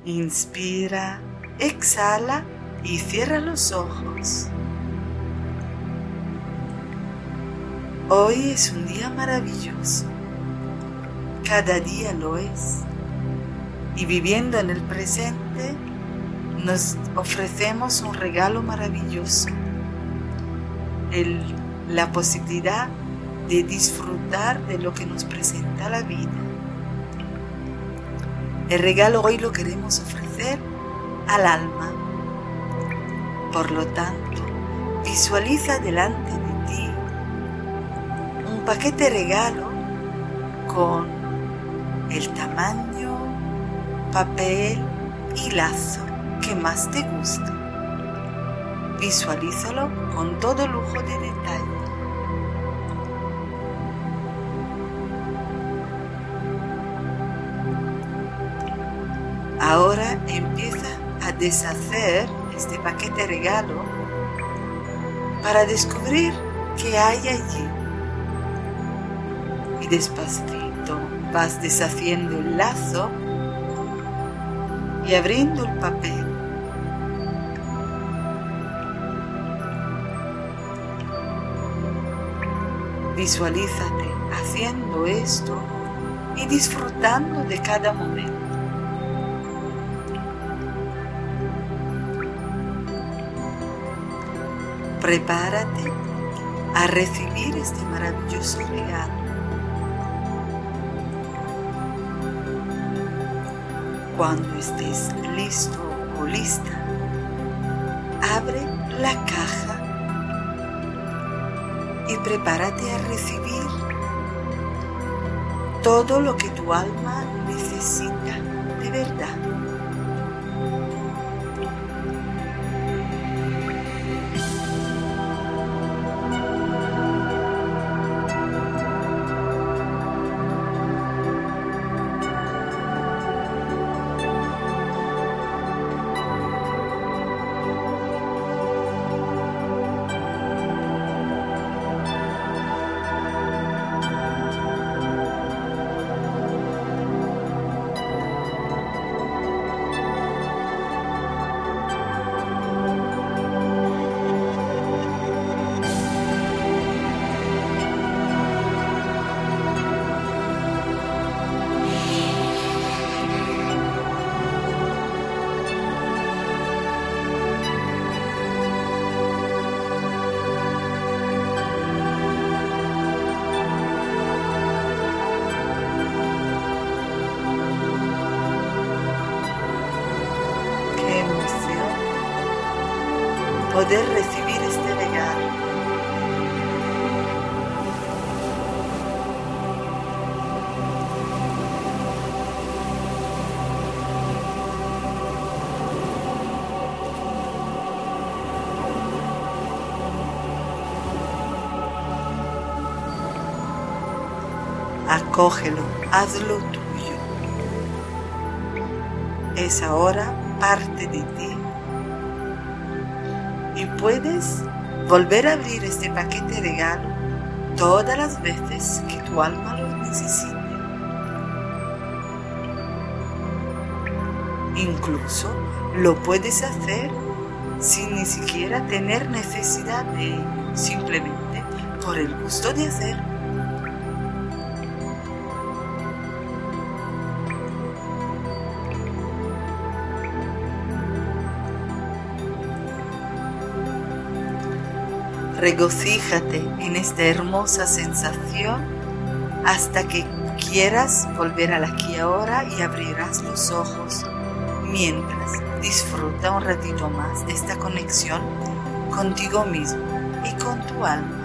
Inspira, exhala y cierra los ojos. Hoy es un día maravilloso. Cada día lo es. Y viviendo en el presente, nos ofrecemos un regalo maravilloso. La posibilidad de disfrutar de lo que nos presenta la vida. El regalo hoy lo queremos ofrecer al alma. Por lo tanto, visualiza delante de ti un paquete regalo con el tamaño, papel y lazo que más te guste. Visualízalo con todo lujo de detalle. Ahora empieza a deshacer este paquete regalo para descubrir qué hay allí. Y despacito vas deshaciendo el lazo y abriendo el papel. Visualízate haciendo esto y disfrutando de cada momento. Prepárate a recibir este maravilloso regalo. Cuando estés listo o lista, abre la caja y prepárate a recibir todo lo que tu alma necesita de verdad. Poder recibir este regalo. Acógelo, hazlo tuyo. Es ahora parte de ti. Y puedes volver a abrir este paquete regalo todas las veces que tu alma lo necesite. Incluso lo puedes hacer sin ni siquiera tener necesidad de ello, simplemente por el gusto de hacerlo. Regocíjate en esta hermosa sensación hasta que quieras volver al aquí y ahora y abrirás los ojos mientras disfruta un ratito más de esta conexión contigo mismo y con tu alma.